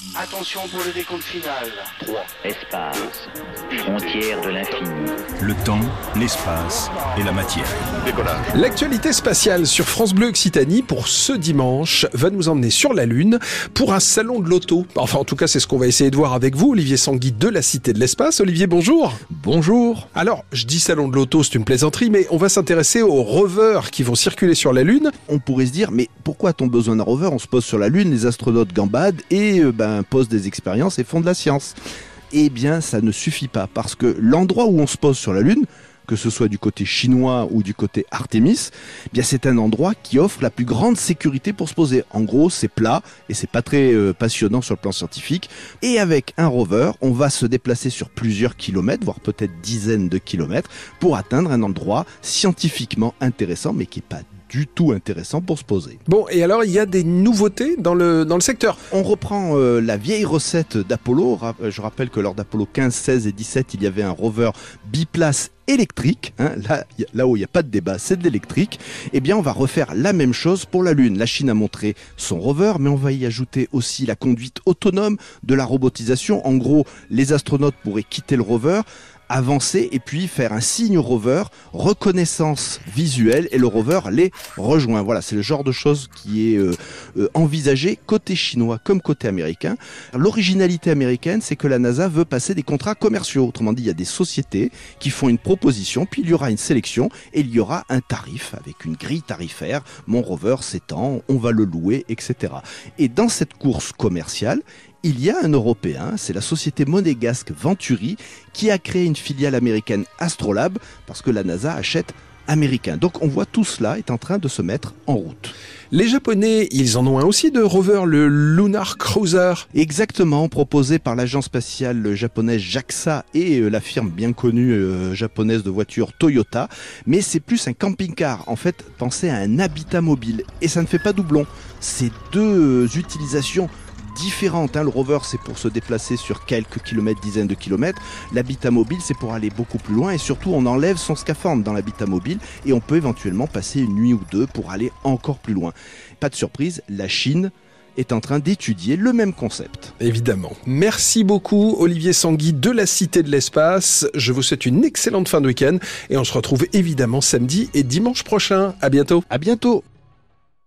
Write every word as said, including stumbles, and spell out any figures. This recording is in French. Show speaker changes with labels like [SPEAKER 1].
[SPEAKER 1] Attention pour le décompte final.
[SPEAKER 2] trois. Espace. Frontière de l'infini.
[SPEAKER 3] Le temps, l'espace et la matière.
[SPEAKER 4] Décollage.
[SPEAKER 5] L'actualité spatiale sur France Bleu Occitanie pour ce dimanche va nous emmener sur la Lune pour un salon de l'auto. Enfin, en tout cas, c'est ce qu'on va essayer de voir avec vous, Olivier Sanguy de la Cité de l'Espace. Olivier, bonjour.
[SPEAKER 6] Bonjour.
[SPEAKER 5] Alors, je dis salon de l'auto, c'est une plaisanterie, mais on va s'intéresser aux rovers qui vont circuler sur la Lune.
[SPEAKER 6] On pourrait se dire, mais pourquoi a-t-on besoin d'un rover ? On se pose sur la Lune, les astronautes gambadent et euh, ben, posent des expériences et font de la science. Eh bien, ça ne suffit pas, parce que l'endroit où on se pose sur la Lune, que ce soit du côté chinois ou du côté Artemis, eh bien c'est un endroit qui offre la plus grande sécurité pour se poser. En gros, c'est plat et c'est pas très euh, passionnant sur le plan scientifique. Et avec un rover, on va se déplacer sur plusieurs kilomètres, voire peut-être dizaines de kilomètres, pour atteindre un endroit scientifiquement intéressant, mais qui est pas du tout intéressant pour se poser.
[SPEAKER 5] Bon, et alors, il y a des nouveautés dans le, dans le secteur.
[SPEAKER 6] On reprend euh, la vieille recette d'Apollo. Je rappelle que lors d'Apollo quinze, seize et dix-sept, il y avait un rover biplace électrique, hein, là, là où il n'y a pas de débat, c'est de l'électrique. Eh bien, on va refaire la même chose pour la Lune. La Chine a montré son rover, mais on va y ajouter aussi la conduite autonome, de la robotisation. En gros, les astronautes pourraient quitter le rover, avancer et puis faire un signe au rover, reconnaissance visuelle, et le rover les rejoint. Voilà, c'est le genre de choses qui est euh, euh, envisagé côté chinois comme côté américain. L'originalité américaine, c'est que la NASA veut passer des contrats commerciaux. Autrement dit, il y a des sociétés qui font une proposition, puis il y aura une sélection et il y aura un tarif avec une grille tarifaire. Mon rover s'étend, on va le louer, et cetera. Et dans cette course commerciale, il y a un Européen, c'est la société monégasque Venturi, qui a créé une filiale américaine Astrolab, parce que la NASA achète américain. Donc on voit tout cela est en train de se mettre en route.
[SPEAKER 5] Les Japonais, ils en ont un aussi de rover, le Lunar Cruiser.
[SPEAKER 6] Exactement, proposé par l'agence spatiale japonaise JAXA et la firme bien connue euh, japonaise de voitures Toyota. Mais c'est plus un camping-car. En fait, pensez à un habitat mobile. Et ça ne fait pas doublon. C'est deux utilisations différentes, hein. Le rover, c'est pour se déplacer sur quelques kilomètres, dizaines de kilomètres. L'habitat mobile, c'est pour aller beaucoup plus loin, et surtout on enlève son scaphandre dans l'habitat mobile et on peut éventuellement passer une nuit ou deux pour aller encore plus loin. Pas de surprise, la Chine est en train d'étudier le même concept.
[SPEAKER 5] Évidemment. Merci beaucoup Olivier Sanguy de la Cité de l'Espace. Je vous souhaite une excellente fin de week-end et on se retrouve évidemment samedi et dimanche prochain. À bientôt.
[SPEAKER 6] À bientôt.